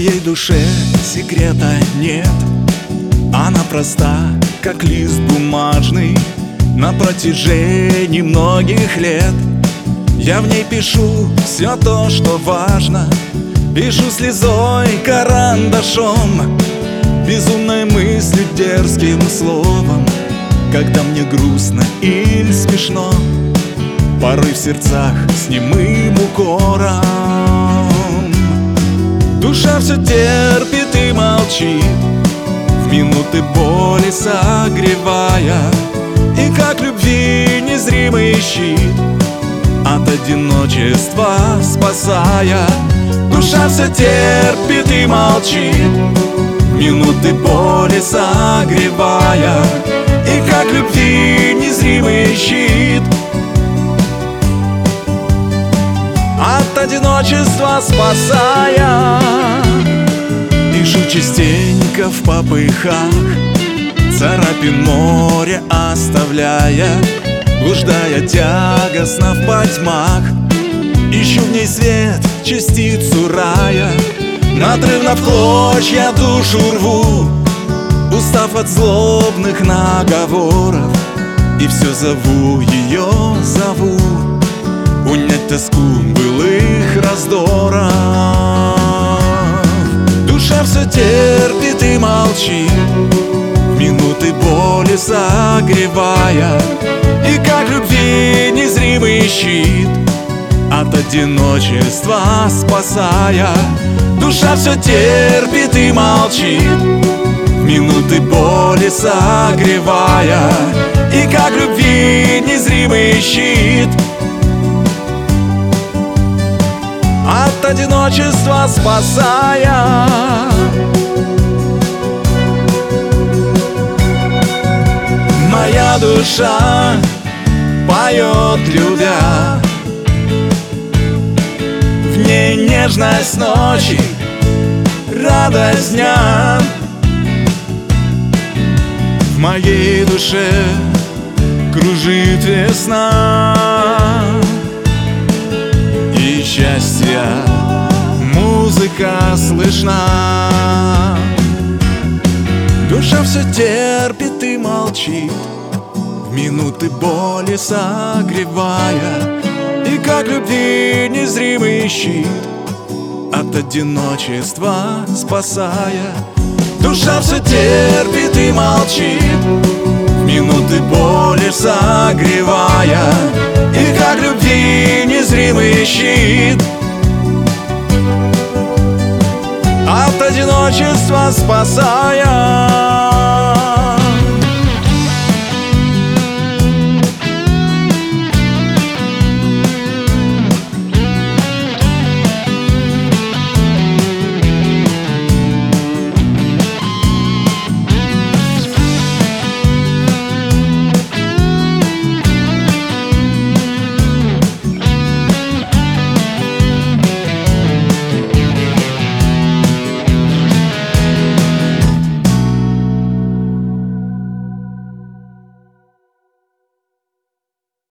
моей душе секрета нет. Она проста, как лист бумажный. На протяжении многих лет я в ней пишу все то, что важно. Пишу слезой, карандашом, безумной мыслью, дерзким словом. Когда мне грустно или смешно, порой в сердцах с немым укором. Душа все терпит и молчит, в минуты боли согревая, и как любви незримый щит от одиночества спасая. Душа все терпит и молчит, минуты боли согревая, и как любви незримый щит от одиночества спасая. Пишу частенько в попыхах, царапин море оставляя, блуждая тягостно в потьмах. Ищу в ней свет, частицу рая, надрывно в клочья душу рву, устав от злобных наговоров, и все зову ее, зову, унять тоску былых раздоров. Душа все терпит и молчит, в минуты боли согревая, и как любви незримый щит от одиночества спасая. Душа все терпит и молчит, в минуты боли согревая, и как любви незримый щит от одиночества спасая. Моя душа поет, любя, в ней нежность ночи, радость дня. В моей душе кружит весна, и счастья музыка слышна. Душа все терпит и молчит, в минуты боли согревая, и как любви незримый щит от одиночества спасая. Душа все терпит и молчит, в минуты боли согревая, и как любви незримый щит от одиночества спасая.